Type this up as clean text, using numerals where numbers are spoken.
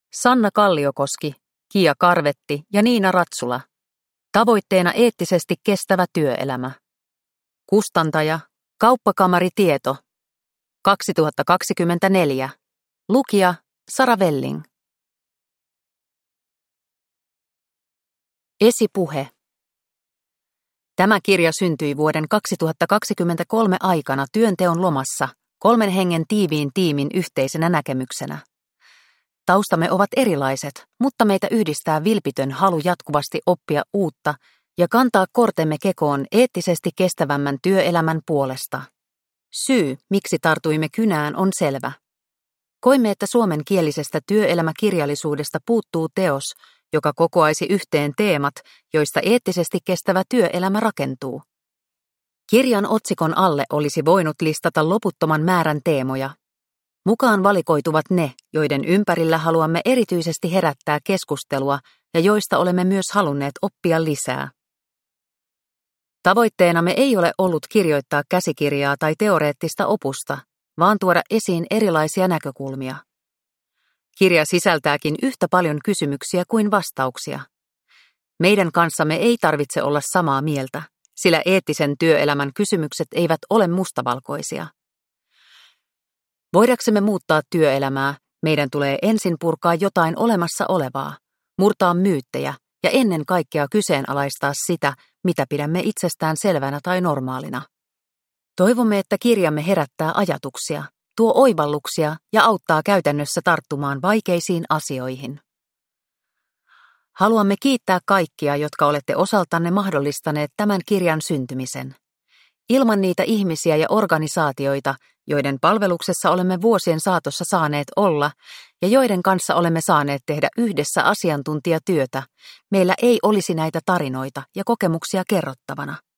Sanna Kalliokoski, Kia Karvetti ja Niina Ratsula. Tavoitteena eettisesti kestävä työelämä. Kustantaja, Kauppakamari Tieto. 2024. Lukija, Sara Welling. Esipuhe. Tämä kirja syntyi vuoden 2023 aikana työnteon lomassa 3 hengen tiiviin tiimin yhteisenä näkemyksenä. Taustamme ovat erilaiset, mutta meitä yhdistää vilpitön halu jatkuvasti oppia uutta ja kantaa kortemme kekoon eettisesti kestävämmän työelämän puolesta. Syy, miksi tartuimme kynään, on selvä. Koimme, että suomenkielisestä työelämäkirjallisuudesta puuttuu teos, joka kokoaisi yhteen teemat, joista eettisesti kestävä työelämä rakentuu. Kirjan otsikon alle olisi voinut listata loputtoman määrän teemoja. Mukaan valikoituvat ne, joiden ympärillä haluamme erityisesti herättää keskustelua ja joista olemme myös halunneet oppia lisää. Tavoitteenamme ei ole ollut kirjoittaa käsikirjaa tai teoreettista opusta, vaan tuoda esiin erilaisia näkökulmia. Kirja sisältääkin yhtä paljon kysymyksiä kuin vastauksia. Meidän kanssamme ei tarvitse olla samaa mieltä, sillä eettisen työelämän kysymykset eivät ole mustavalkoisia. Voidaksemme muuttaa työelämää, meidän tulee ensin purkaa jotain olemassa olevaa, murtaa myyttejä ja ennen kaikkea kyseenalaistaa sitä, mitä pidämme itsestään selvänä tai normaalina. Toivomme, että kirjamme herättää ajatuksia, tuo oivalluksia ja auttaa käytännössä tarttumaan vaikeisiin asioihin. Haluamme kiittää kaikkia, jotka olette osaltanne mahdollistaneet tämän kirjan syntymisen. Ilman niitä ihmisiä ja organisaatioita, joiden palveluksessa olemme vuosien saatossa saaneet olla ja joiden kanssa olemme saaneet tehdä yhdessä asiantuntijatyötä, meillä ei olisi näitä tarinoita ja kokemuksia kerrottavana.